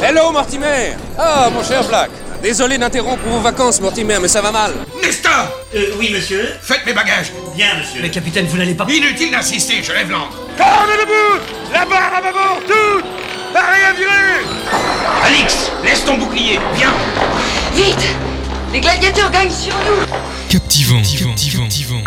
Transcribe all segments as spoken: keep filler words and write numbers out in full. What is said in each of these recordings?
Hello, Mortimer! Ah, mon cher Black. Désolé d'interrompre vos vacances, Mortimer, mais ça va mal. Nestor! Euh, oui, monsieur? Faites mes bagages! Bien, monsieur. Mais capitaine, vous n'allez pas... Inutile d'insister, je lève l'ancre. Corne debout! La barre à bâbord, toute! Pareil à virer! Alix, laisse ton bouclier, viens! Vite! Les gladiateurs gagnent sur nous! Captivant, captivant, captivant.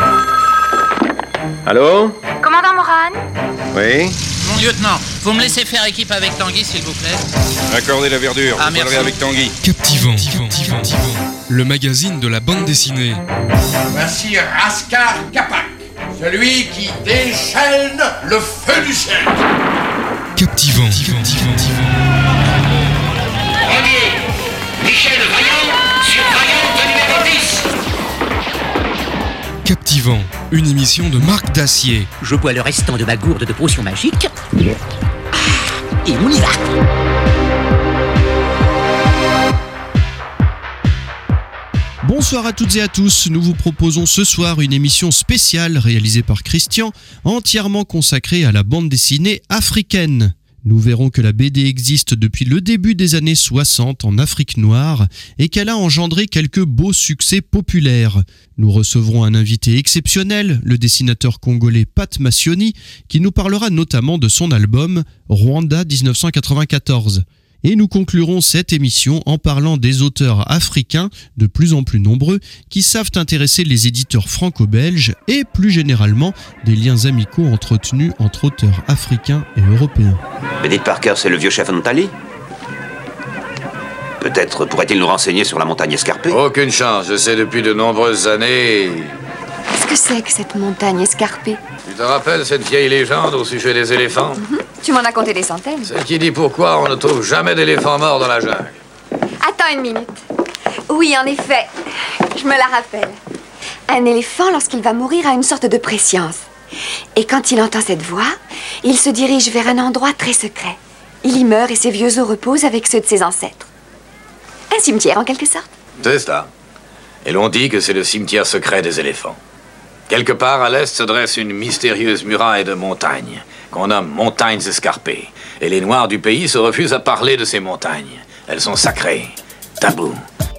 Allô? Commandant Moran? Oui? Mon lieutenant, vous me laissez faire équipe avec Tanguy, s'il vous plaît? Accordez la verdure, ah, vous parlerez avec Tanguy. Captivant, captivant, captivant. Le magazine de la bande dessinée. Voici Raskar Kapak, celui qui déchaîne le feu du ciel. Captivant, captivant, captivant. Premier, Michel Vaillant, surveillant numéro dix. Captivant, une émission de Marc Dacier. Je bois le restant de ma gourde de potions magiques. Et on y va. Bonsoir à toutes et à tous, nous vous proposons ce soir une émission spéciale réalisée par Christian, entièrement consacrée à la bande dessinée africaine. Nous verrons que la B D existe depuis le début des années soixante en Afrique noire et qu'elle a engendré quelques beaux succès populaires. Nous recevrons un invité exceptionnel, le dessinateur congolais Pat Massioni, qui nous parlera notamment de son album Rwanda dix-neuf cent quatre-vingt-quatorze. Et nous conclurons cette émission en parlant des auteurs africains, de plus en plus nombreux, qui savent intéresser les éditeurs franco-belges et plus généralement des liens amicaux entretenus entre auteurs africains et européens. Benedict Parker, c'est le vieux chef Ntali ? Peut-être pourrait-il nous renseigner sur la montagne escarpée ? Aucune chance, je sais depuis de nombreuses années... Qu'est-ce que c'est que cette montagne escarpée ? Tu te rappelles cette vieille légende au sujet des éléphants ? Mm-hmm. Tu m'en as compté des centaines. Celle qui dit pourquoi on ne trouve jamais d'éléphants morts dans la jungle. Attends une minute. Oui, en effet, je me la rappelle. Un éléphant, lorsqu'il va mourir, a une sorte de prescience. Et quand il entend cette voix, il se dirige vers un endroit très secret. Il y meurt et ses vieux os reposent avec ceux de ses ancêtres. Un cimetière, en quelque sorte. C'est ça. Et l'on dit que c'est le cimetière secret des éléphants. Quelque part à l'est se dresse une mystérieuse muraille de montagnes, qu'on nomme montagnes escarpées. Et les Noirs du pays se refusent à parler de ces montagnes. Elles sont sacrées, tabous.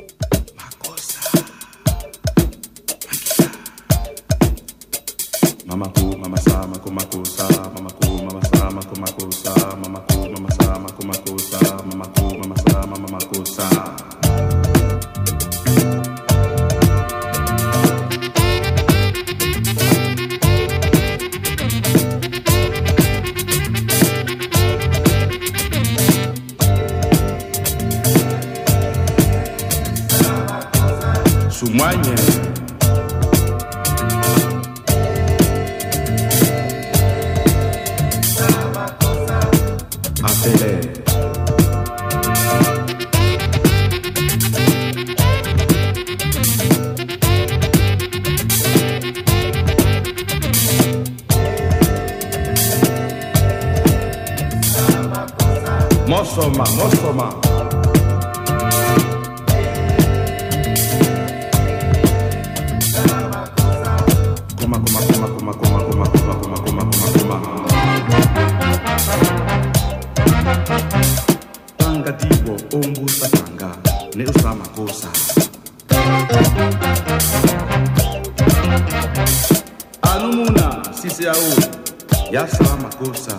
Sumanye Apele Mosoma, Mosoma Anumuna sisi yao ya sama kosa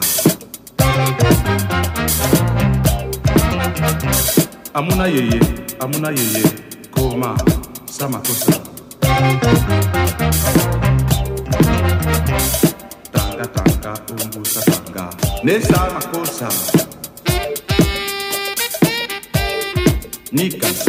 Amuna yeye amuna yeye koma sama kosa Tanga tanga umbu satanga ne sama kosa Nika so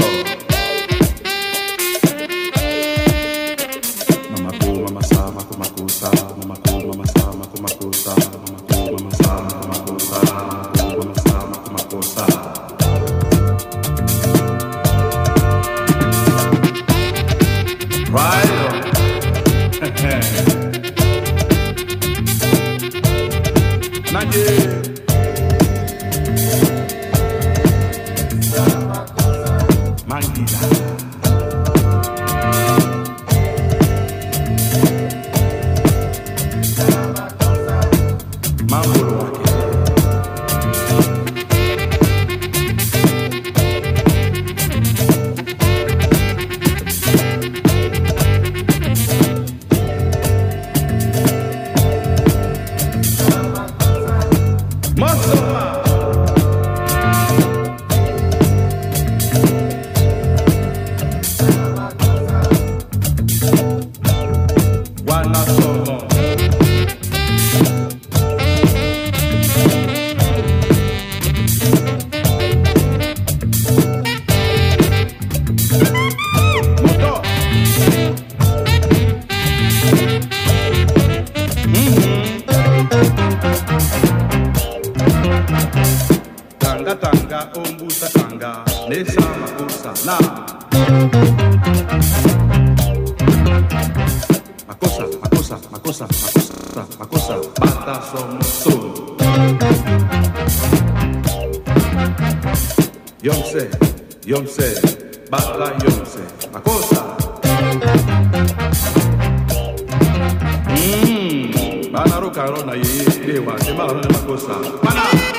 Ka ombu sakanga Nesa makosa na Makosa, makosa, makosa, makosa, makosa Bata som solo Yomse, yomse Bata yomse Makosa Mmm Bana roka rona ye Lewa, sema rona makosa Bana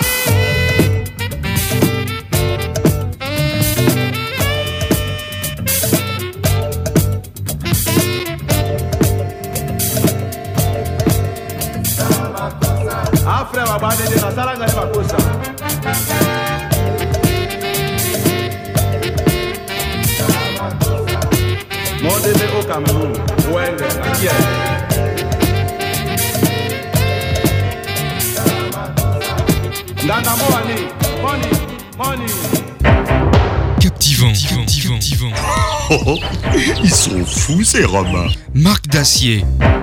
Afra wabade de nasala ngale makosa Monde me au Cameroun Wende na kia Ndana money money money Captivant, captivant, captivant. Oh, oh, ils sont fous ces Romains. Marc Dacier.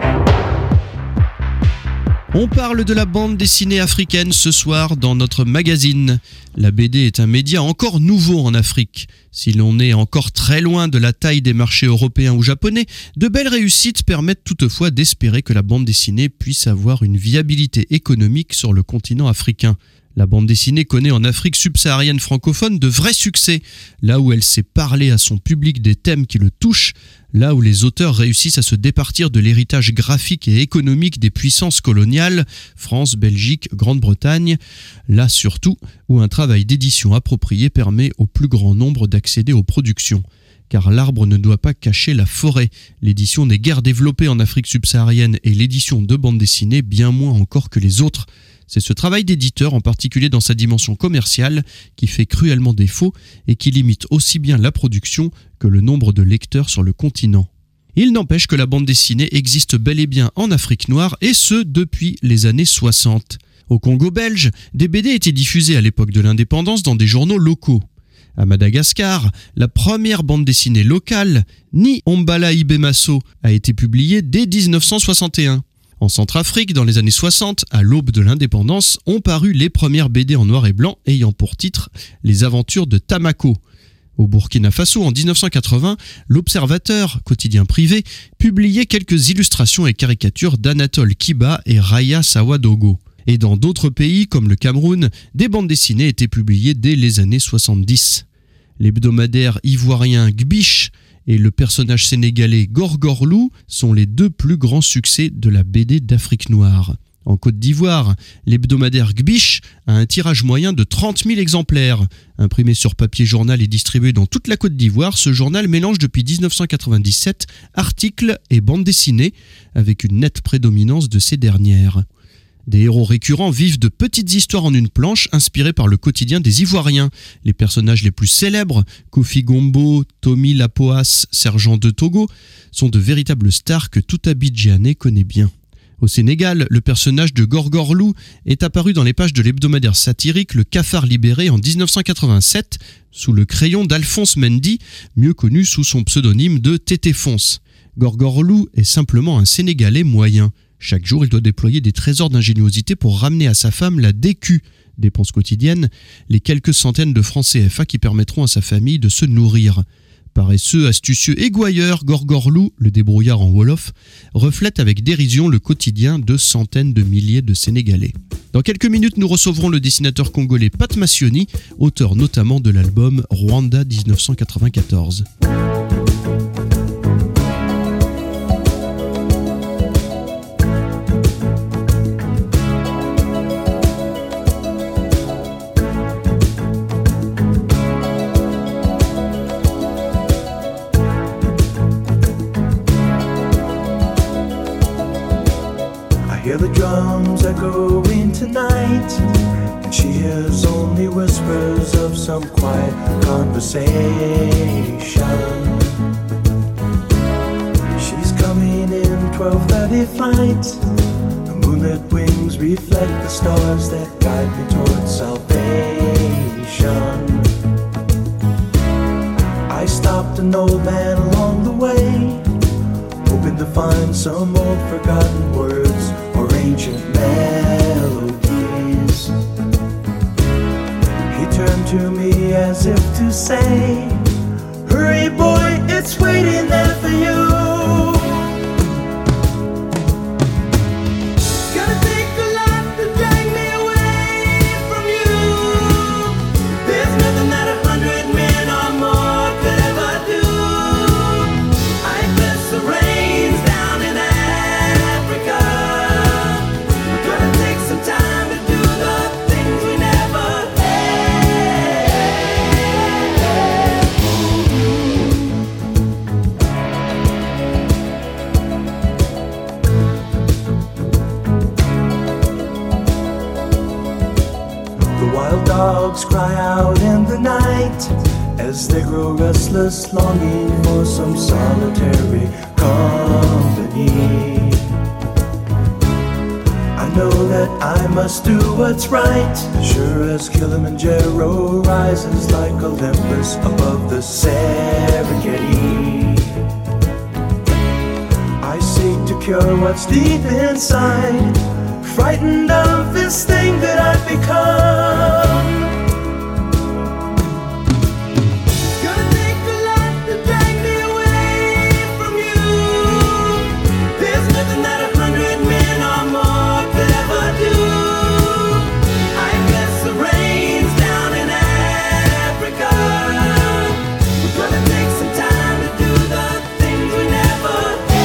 On parle de la bande dessinée africaine ce soir dans notre magazine. La B D est un média encore nouveau en Afrique. Si l'on est encore très loin de la taille des marchés européens ou japonais, de belles réussites permettent toutefois d'espérer que la bande dessinée puisse avoir une viabilité économique sur le continent africain. La bande dessinée connaît en Afrique subsaharienne francophone de vrais succès, là où elle sait parler à son public des thèmes qui le touchent, là où les auteurs réussissent à se départir de l'héritage graphique et économique des puissances coloniales, France, Belgique, Grande-Bretagne, là surtout où un travail d'édition approprié permet au plus grand nombre d'accéder aux productions. Car l'arbre ne doit pas cacher la forêt. L'édition n'est guère développée en Afrique subsaharienne et l'édition de bande dessinée bien moins encore que les autres. C'est ce travail d'éditeur, en particulier dans sa dimension commerciale, qui fait cruellement défaut et qui limite aussi bien la production que le nombre de lecteurs sur le continent. Il n'empêche que la bande dessinée existe bel et bien en Afrique noire, et ce depuis les années soixante. Au Congo belge, des B D étaient diffusés à l'époque de l'indépendance dans des journaux locaux. À Madagascar, la première bande dessinée locale, Ni Ombala Ibemaso, a été publiée dès dix-neuf cent soixante et un. En Centrafrique, dans les années soixante, à l'aube de l'indépendance, ont paru les premières B D en noir et blanc ayant pour titre « Les aventures de Tamako ». Au Burkina Faso, en dix-neuf cent quatre-vingts, l'Observateur, quotidien privé, publiait quelques illustrations et caricatures d'Anatole Kiba et Raya Sawadogo. Et dans d'autres pays, comme le Cameroun, des bandes dessinées étaient publiées dès les années soixante-dix. L'hebdomadaire ivoirien Gbiche et le personnage sénégalais Gorgorlou sont les deux plus grands succès de la B D d'Afrique noire. En Côte d'Ivoire, l'hebdomadaire Gbiche a un tirage moyen de trente mille exemplaires. Imprimé sur papier journal et distribué dans toute la Côte d'Ivoire, ce journal mélange depuis dix-neuf cent quatre-vingt-dix-sept articles et bandes dessinées, avec une nette prédominance de ces dernières. Des héros récurrents vivent de petites histoires en une planche inspirées par le quotidien des Ivoiriens. Les personnages les plus célèbres, Kofi Gombo, Tommy Lapoas, Sergent de Togo, sont de véritables stars que tout Abidjanais connaît bien. Au Sénégal, le personnage de Gorgorlou est apparu dans les pages de l'hebdomadaire satirique Le Cafard Libéré en dix-neuf cent quatre-vingt-sept, sous le crayon d'Alphonse Mendy, mieux connu sous son pseudonyme de Tété Fonce. Gorgorlou est simplement un Sénégalais moyen. Chaque jour, il doit déployer des trésors d'ingéniosité pour ramener à sa femme la D Q, dépenses quotidiennes, les quelques centaines de francs C F A qui permettront à sa famille de se nourrir. Paresseux, astucieux et gouailleur, Gorgorlou, le débrouillard en Wolof, reflète avec dérision le quotidien de centaines de milliers de Sénégalais. Dans quelques minutes, nous recevrons le dessinateur congolais Pat Massioni, auteur notamment de l'album Rwanda dix-neuf cent quatre-vingt-quatorze. Hear the drums echoing tonight, and she hears only whispers of some quiet conversation. She's coming in twelve thirty flight. The moonlit wings reflect the stars that guide me towards salvation. I stopped an old man along the way, hoping to find some old forgotten words or ancient melodies. He turned to me as if to say, hurry boy, it's waiting there for you. Gonna take a lot to drag me away from you. There's nothing that a hundred men or more could ever do. I bless the rains down in Africa. We're gonna take some time to do the things we never Wild dogs cry out in the night as they grow restless, longing for some solitary company. I know that I must do what's right, sure as Kilimanjaro rises like Olympus above the Serengeti. I seek to cure what's deep inside, frightened of this thing that I've become. Gonna take a lot to drag me away from you. There's nothing that a hundred men or more could ever do. I bless the rains down in Africa. We're gonna take some time to do the things we never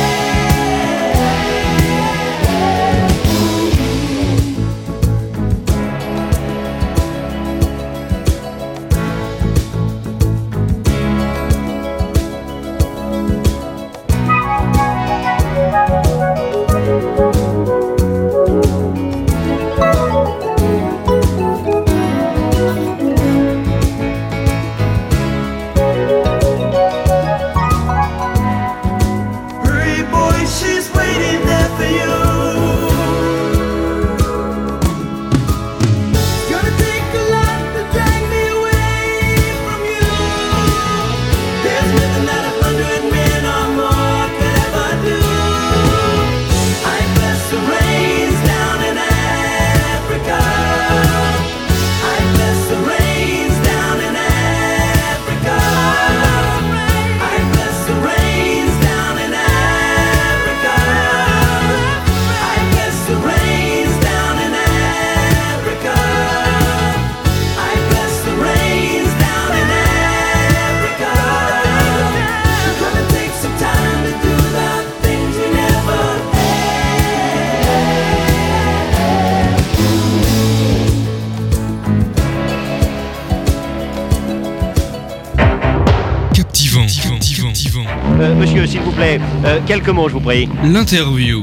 Euh, monsieur, s'il vous plaît, euh, quelques mots, je vous prie. L'interview.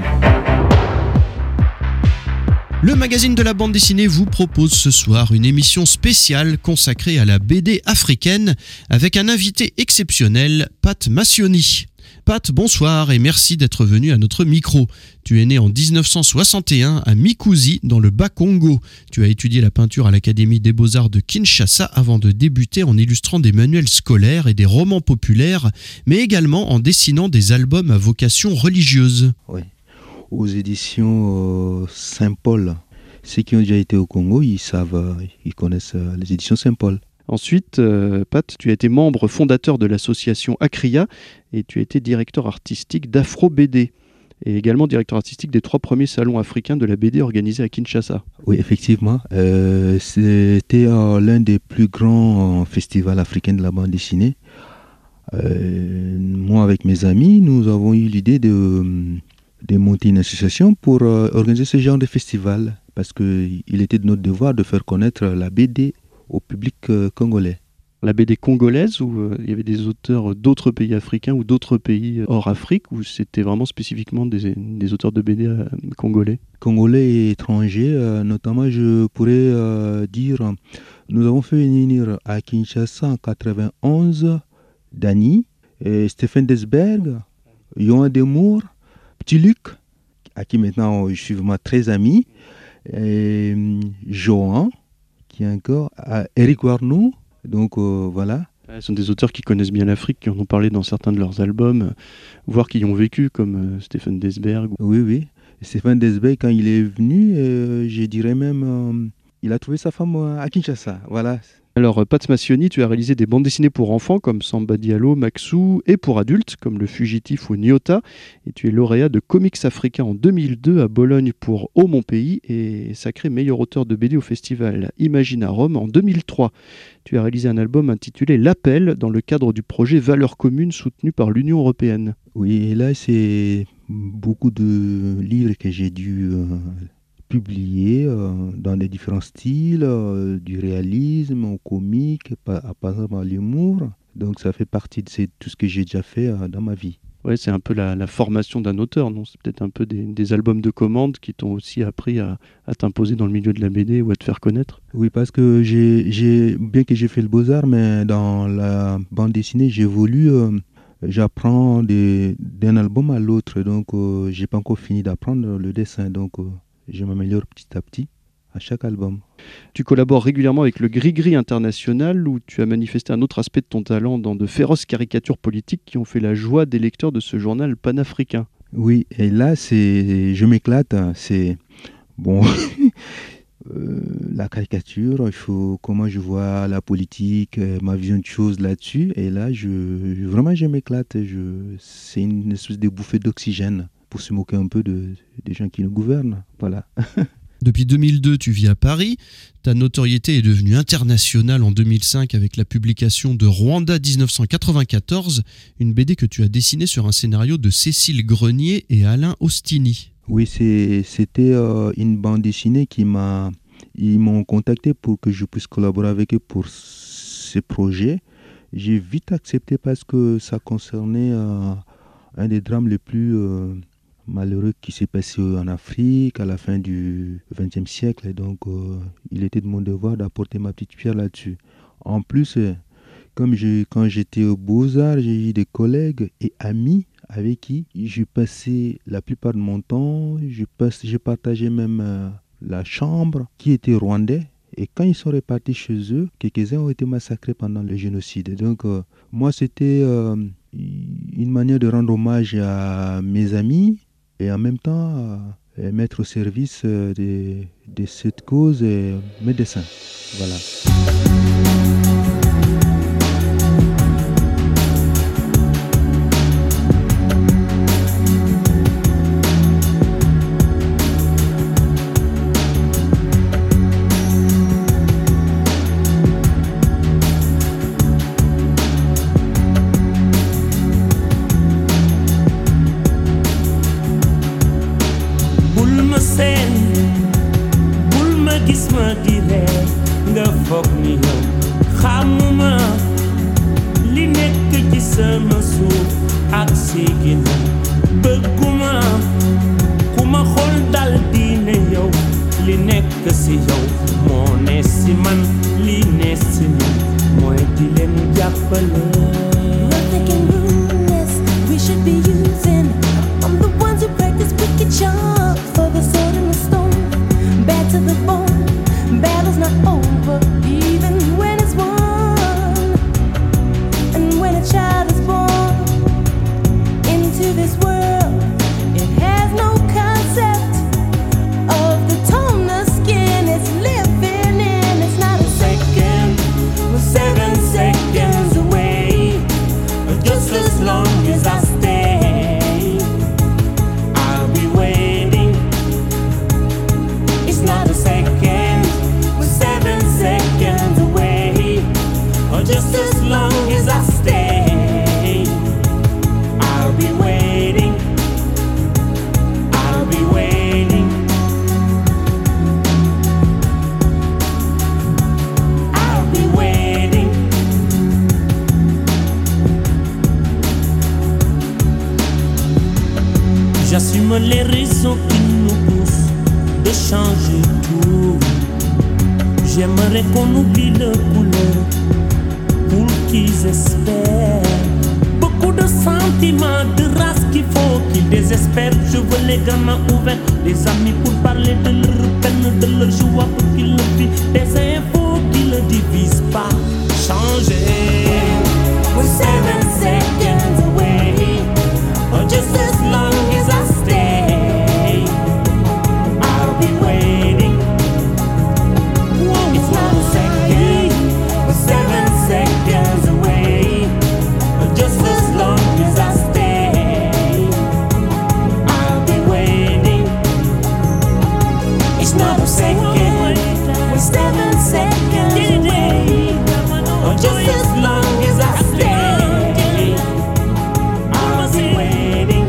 Le magazine de la bande dessinée vous propose ce soir une émission spéciale consacrée à la B D africaine avec un invité exceptionnel, Pat Massioni. Pat, bonsoir et merci d'être venu à notre micro. Tu es né en dix-neuf cent soixante et un à Mikuzi, dans le Bas-Congo. Tu as étudié la peinture à l'Académie des Beaux-Arts de Kinshasa avant de débuter en illustrant des manuels scolaires et des romans populaires, mais également en dessinant des albums à vocation religieuse. Oui, aux éditions euh, Saint-Paul. Ceux qui ont déjà été au Congo, ils savent, ils connaissent euh, les éditions Saint-Paul. Ensuite, euh, Pat, tu as été membre fondateur de l'association Acria et tu as été directeur artistique d'Afro B D et également directeur artistique des trois premiers salons africains de la B D organisés à Kinshasa. Oui, effectivement. Euh, c'était euh, l'un des plus grands euh, festivals africains de la bande dessinée. Euh, moi, avec mes amis, nous avons eu l'idée de, de monter une association pour euh, organiser ce genre de festival parce qu'il était de notre devoir de faire connaître la B D au public euh, congolais. La B D congolaise, où euh, il y avait des auteurs d'autres pays africains ou d'autres pays hors Afrique, ou c'était vraiment spécifiquement des, des auteurs de B D euh, congolais? Congolais et étrangers, euh, notamment je pourrais euh, dire, nous avons fait venir à Kinshasa en quatre-vingt-onze Dany, et Stéphane Desberg, Johan Demour, Petit Luc, à qui maintenant je suis vraiment très ami, et Johan, qui est encore à Eric Warnoux, donc euh, voilà. Ce sont des auteurs qui connaissent bien l'Afrique, qui en ont parlé dans certains de leurs albums, voire qui y ont vécu, comme euh, Stéphane Desberg. Oui, oui. Stéphane Desberg, quand il est venu, euh, je dirais même, euh, il a trouvé sa femme à Kinshasa, voilà. Alors, Pat Smassioni, tu as réalisé des bandes dessinées pour enfants comme Samba Diallo, Maxou, et pour adultes comme Le Fugitif ou Nyota. Et tu es lauréat de Comics Africains en deux mille deux à Bologne pour Oh mon pays et sacré meilleur auteur de B D au festival Imagine à Rome en deux mille trois. Tu as réalisé un album intitulé L'Appel dans le cadre du projet Valeurs communes soutenu par l'Union européenne. Oui, et là, c'est beaucoup de livres que j'ai dû euh, publier euh, dans des différents styles, euh, du réalisme au comique, par, par exemple à l'humour. Donc ça fait partie de ces, tout ce que j'ai déjà fait euh, dans ma vie. Ouais, c'est un peu la, la formation d'un auteur, non? C'est peut-être un peu des, des albums de commande qui t'ont aussi appris à, à t'imposer dans le milieu de la B D ou à te faire connaître. Oui, parce que j'ai, j'ai bien que j'ai fait le Beaux-Arts, mais dans la bande dessinée, j'évolue, euh, j'apprends des, d'un album à l'autre. Donc, euh, j'ai pas encore fini d'apprendre le dessin. Donc, euh, je m'améliore petit à petit à chaque album. Tu collabores régulièrement avec le Gris-Gris International où tu as manifesté un autre aspect de ton talent dans de féroces caricatures politiques qui ont fait la joie des lecteurs de ce journal panafricain. Oui, et là, c'est, je m'éclate. C'est bon, euh, la caricature, il faut comment je vois la politique, euh, ma vision de choses là-dessus. Et là, je, je vraiment, je m'éclate. Je, c'est une espèce de bouffée d'oxygène pour se moquer un peu de, des gens qui nous gouvernent. Voilà. Depuis deux mille deux, tu vis à Paris. Ta notoriété est devenue internationale en deux mille cinq avec la publication de Rwanda dix-neuf cent quatre-vingt-quatorze, une B D que tu as dessinée sur un scénario de Cécile Grenier et Alain Ostini. Oui, c'est, c'était euh, une bande dessinée qui m'a... Ils m'ont contacté pour que je puisse collaborer avec eux pour ce projet. J'ai vite accepté parce que ça concernait euh, un des drames les plus... Euh, malheureux qui s'est passé en Afrique à la fin du vingtième siècle. Et donc, euh, il était de mon devoir d'apporter ma petite pierre là-dessus. En plus, euh, comme j'ai, quand j'étais aux Beaux-Arts, j'ai eu des collègues et amis avec qui j'ai passé la plupart de mon temps. J'ai, passé, j'ai partagé même euh, la chambre qui était rwandais. Et quand ils sont repartis chez eux, quelques-uns ont été massacrés pendant le génocide. Donc, euh, moi, c'était euh, une manière de rendre hommage à mes amis, et en même temps euh, mettre au service euh, de, de cette cause et mes dessins. Voilà. J'assume les raisons qui nous poussent de changer tout. J'aimerais qu'on oublie le couleur pour qu'ils espèrent. Beaucoup de sentiments, de race qu'il faut qu'ils désespèrent. Je veux les gamins ouverts, les amis pour parler de leur peine, de leur joie pour qu'ils le vivent. Des infos qui ne divisent pas, changer. We're seven seconds away, or just as long as I stay, I'll be waiting. Whoa, it's not a second, we're second, we're seven seconds away. Oh, just as long as I stay, I'll be waiting.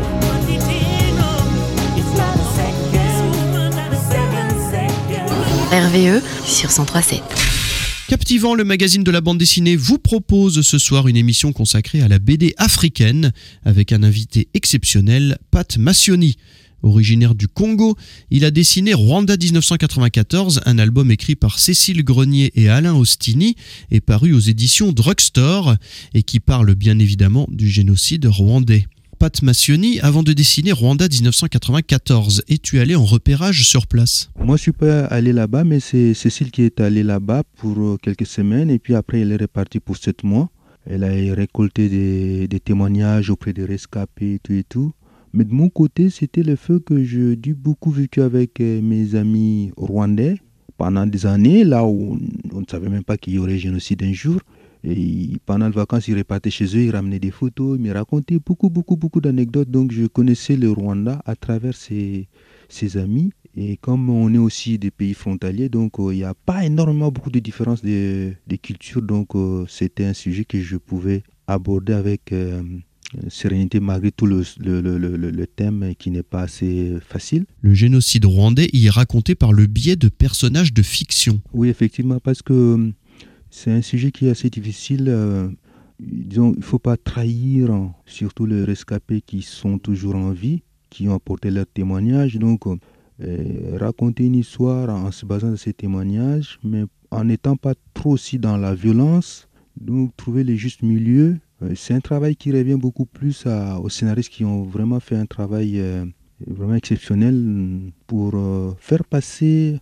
It's not a second, seven seconds. R V E sur cent trois sept. Captivant, le magazine de la bande dessinée vous propose ce soir une émission consacrée à la B D africaine avec un invité exceptionnel, Pat Massioni. Originaire du Congo, il a dessiné Rwanda dix-neuf cent quatre-vingt-quatorze, un album écrit par Cécile Grenier et Alain Ostini et paru aux éditions Drugstore et qui parle bien évidemment du génocide rwandais. Pat Massioni, avant de dessiner Rwanda dix-neuf cent quatre-vingt-quatorze, es-tu allé en repérage sur place? Moi, je suis pas allé là-bas, mais c'est Cécile qui est allée là-bas pour quelques semaines et puis après, elle est repartie pour sept mois. Elle a récolté des, des témoignages auprès des rescapés et tout et tout. Mais de mon côté, c'était le fait que j'ai dû beaucoup vécu avec mes amis rwandais pendant des années, là où on ne savait même pas qu'il y aurait génocide un jour. Et pendant les vacances, ils repartaient chez eux, ils ramenaient des photos, ils me racontaient beaucoup, beaucoup, beaucoup d'anecdotes. Donc, je connaissais le Rwanda à travers ses, ses amis. Et comme on est aussi des pays frontaliers, donc il euh, n'y a pas énormément beaucoup de différences de, de culture. Donc, euh, c'était un sujet que je pouvais aborder avec euh, sérénité, malgré tout le, le, le, le, le thème qui n'est pas assez facile. Le génocide rwandais y est raconté par le biais de personnages de fiction. Oui, effectivement, parce que c'est un sujet qui est assez difficile. Euh, disons, il ne faut pas trahir, surtout les rescapés qui sont toujours en vie, qui ont apporté leur témoignage. Donc, euh, raconter une histoire en se basant sur ces témoignages, mais en n'étant pas trop aussi dans la violence. Donc, trouver le juste milieu. Euh, c'est un travail qui revient beaucoup plus à, aux scénaristes qui ont vraiment fait un travail euh, vraiment exceptionnel pour euh, faire passer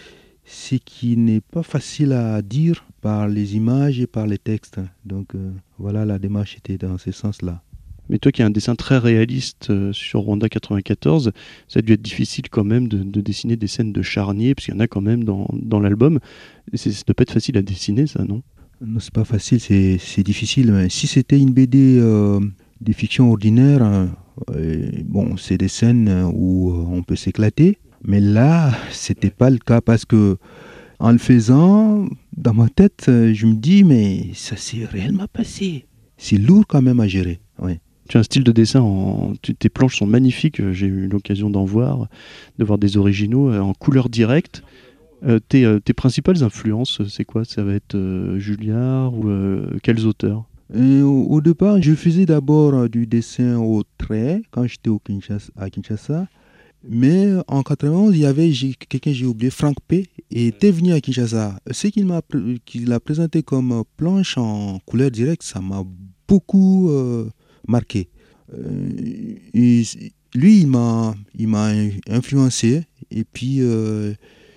ce qui n'est pas facile à dire par les images et par les textes. Donc euh, voilà, la démarche était dans ce sens-là. Mais toi qui as un dessin très réaliste euh, sur Rwanda quatre-vingt-quatorze, ça a dû être difficile quand même de, de dessiner des scènes de charniers, parce qu'il y en a quand même dans, dans l'album. C'est, ça ne doit pas être facile à dessiner, ça, non? Non, c'est pas facile, c'est, c'est difficile. Mais si c'était une B D euh, de fiction ordinaire, euh, bon, c'est des scènes où on peut s'éclater. Mais là, c'était pas le cas parce que en le faisant, dans ma tête, je me dis, mais ça s'est réellement passé. C'est lourd quand même à gérer. Ouais. Tu as un style de dessin, en... tes planches sont magnifiques, j'ai eu l'occasion d'en voir, de voir des originaux en couleur directe. Euh, tes, euh, tes principales influences, c'est quoi? Ça va être euh, Julliard ou euh, quels auteurs? Et au, au départ, je faisais d'abord euh, du dessin au trait quand j'étais au Kinshasa, à Kinshasa. Mais en quatre-vingt-onze, il y avait j'ai, quelqu'un, j'ai oublié, Frank P. et était venu à Kinshasa. Ce qu'il m'a qu'il a présenté comme planche en couleur directe, ça m'a beaucoup euh, marqué. Euh, et lui, il m'a, il m'a influencé. Et puis, euh,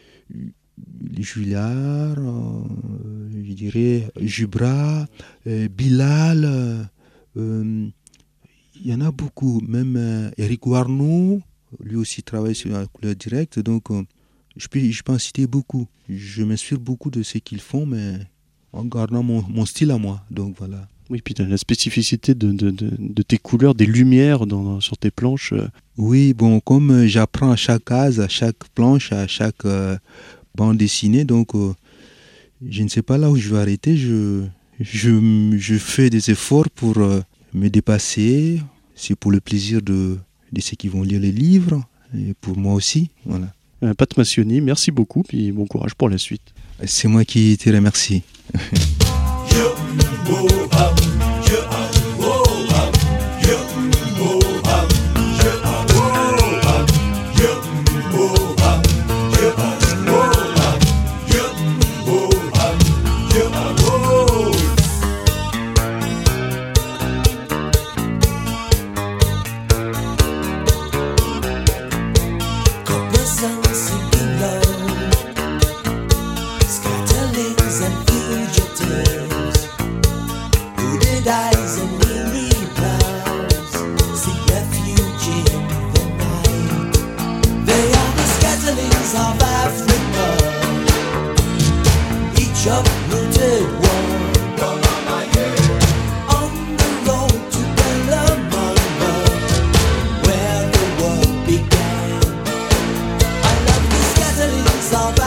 les Julliard, euh, je dirais, Jubra, euh, Bilal, euh, il y en a beaucoup. Même euh, Eric Warnow, lui aussi travaille sur la couleur directe, donc euh, je, peux, je peux en citer beaucoup. Je m'inspire beaucoup de ce qu'ils font, mais en gardant mon, mon style à moi, donc voilà. Oui, puis tu as la spécificité de, de, de, de tes couleurs, des lumières dans, sur tes planches. Oui, bon, comme euh, j'apprends à chaque case, à chaque planche, à chaque euh, bande dessinée, donc euh, je ne sais pas là où je vais arrêter, je, je, je fais des efforts pour euh, me dépasser, c'est pour le plaisir de de ceux qui vont lire les livres, et pour moi aussi. Voilà. Euh, Pat Massioni, merci beaucoup, puis bon courage pour la suite. C'est moi qui te remercie. All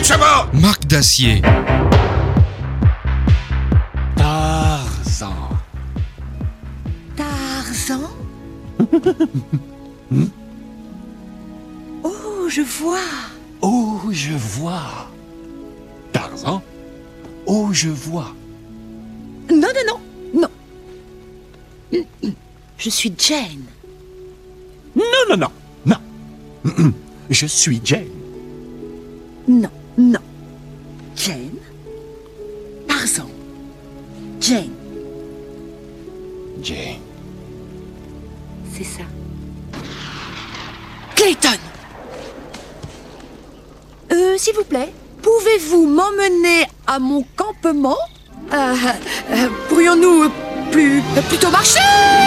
Chabat! Marc Dacier. Tarzan. Tarzan? Oh, je vois. Oh, je vois. Tarzan? Oh, je vois. Non, non, non, non. Je suis Jane. Non, non, non, non. Je suis Jane. Non, non. Jane. Tarzan. Jane. Jane. C'est ça. Clayton! Euh, s'il vous plaît, pouvez-vous m'emmener à mon campement? euh, euh, Pourrions-nous plus, plutôt marcher?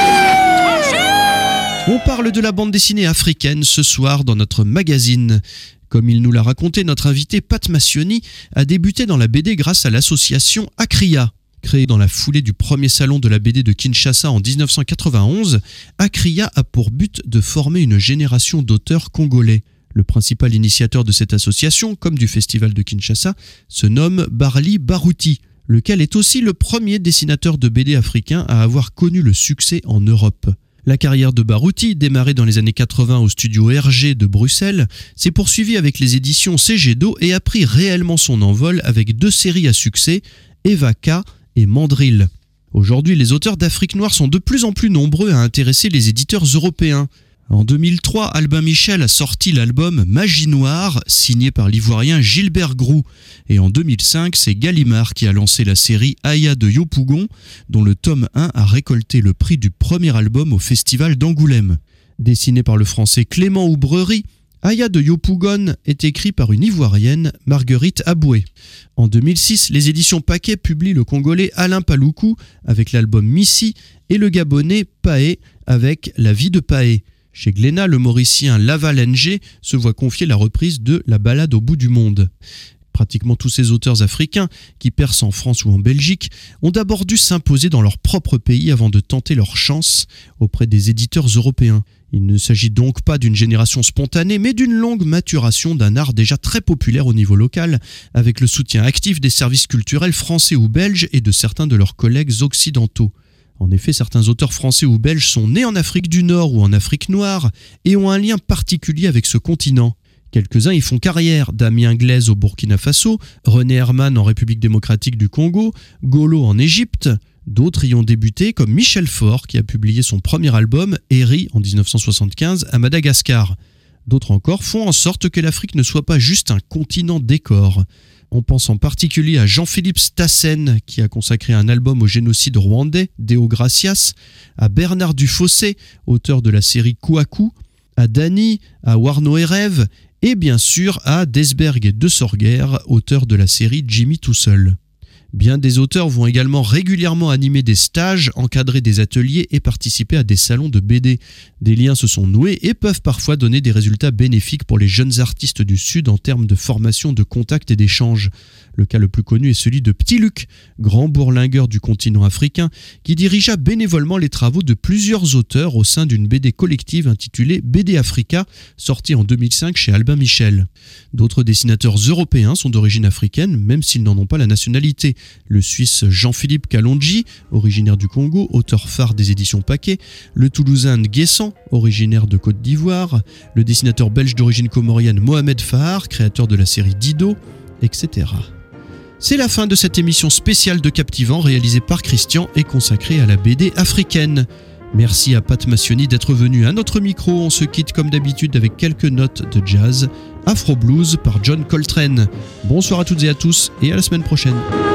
On parle de la bande dessinée africaine ce soir dans notre magazine. Comme il nous l'a raconté, notre invité Pat Mascioni a débuté dans la B D grâce à l'association Akria. Créée dans la foulée du premier salon de la B D de Kinshasa en dix-neuf cent quatre-vingt-onze, Akria a pour but de former une génération d'auteurs congolais. Le principal initiateur de cette association, comme du festival de Kinshasa, se nomme Barli Barouti, lequel est aussi le premier dessinateur de B D africain à avoir connu le succès en Europe. La carrière de Barouti, démarrée dans les années quatre-vingts au studio R G de Bruxelles, s'est poursuivie avec les éditions C G D O et a pris réellement son envol avec deux séries à succès, Eva K et Mandrill. Aujourd'hui, les auteurs d'Afrique noire sont de plus en plus nombreux à intéresser les éditeurs européens. En deux mille trois, Albin Michel a sorti l'album Magie Noire, signé par l'ivoirien Gilbert Grou. Et en deux mille cinq, c'est Gallimard qui a lancé la série Aya de Yopougon, dont le tome un a récolté le prix du premier album au festival d'Angoulême. Dessiné par le français Clément Oubrerie, Aya de Yopougon est écrit par une ivoirienne, Marguerite Aboué. En deux mille six, les éditions Paquet publient le congolais Alain Paloukou avec l'album Missy et le gabonais Paé avec La vie de Paé. Chez Glénat, le mauricien Laval N G se voit confier la reprise de La balade au bout du monde. Pratiquement tous ces auteurs africains, qui percent en France ou en Belgique, ont d'abord dû s'imposer dans leur propre pays avant de tenter leur chance auprès des éditeurs européens. Il ne s'agit donc pas d'une génération spontanée, mais d'une longue maturation d'un art déjà très populaire au niveau local, avec le soutien actif des services culturels français ou belges et de certains de leurs collègues occidentaux. En effet, certains auteurs français ou belges sont nés en Afrique du Nord ou en Afrique noire et ont un lien particulier avec ce continent. Quelques-uns y font carrière, Damien Glaise au Burkina Faso, René Herman en République démocratique du Congo, Golo en Égypte. D'autres y ont débuté, comme Michel Faure qui a publié son premier album, Eri, en dix-neuf cent soixante-quinze, à Madagascar. D'autres encore font en sorte que l'Afrique ne soit pas juste un continent décor. On pense en particulier à Jean-Philippe Stassen, qui a consacré un album au génocide rwandais, Deo Gracias, à Bernard Dufossé, auteur de la série Kouakou, à Dany, à Warno et Rêve, et bien sûr à Desberg et De Sorger, auteur de la série Jimmy tout seul. Bien des auteurs vont également régulièrement animer des stages, encadrer des ateliers et participer à des salons de B D. Des liens se sont noués et peuvent parfois donner des résultats bénéfiques pour les jeunes artistes du Sud en termes de formation, de contact et d'échange. Le cas le plus connu est celui de Petit Luc, grand bourlingueur du continent africain, qui dirigea bénévolement les travaux de plusieurs auteurs au sein d'une B D collective intitulée B D Africa, sortie en deux mille cinq chez Albin Michel. D'autres dessinateurs européens sont d'origine africaine, même s'ils n'en ont pas la nationalité. Le Suisse Jean-Philippe Kalonji, originaire du Congo, auteur phare des éditions Paquet, le Toulousain Nguessan, originaire de Côte d'Ivoire, le dessinateur belge d'origine comorienne Mohamed Fahar, créateur de la série Dido, et cetera. C'est la fin de cette émission spéciale de Captivant réalisée par Christian et consacrée à la B D africaine. Merci à Pat Mascioni d'être venu à notre micro. On se quitte comme d'habitude avec quelques notes de jazz, Afro Blues par John Coltrane. Bonsoir à toutes et à tous et à la semaine prochaine.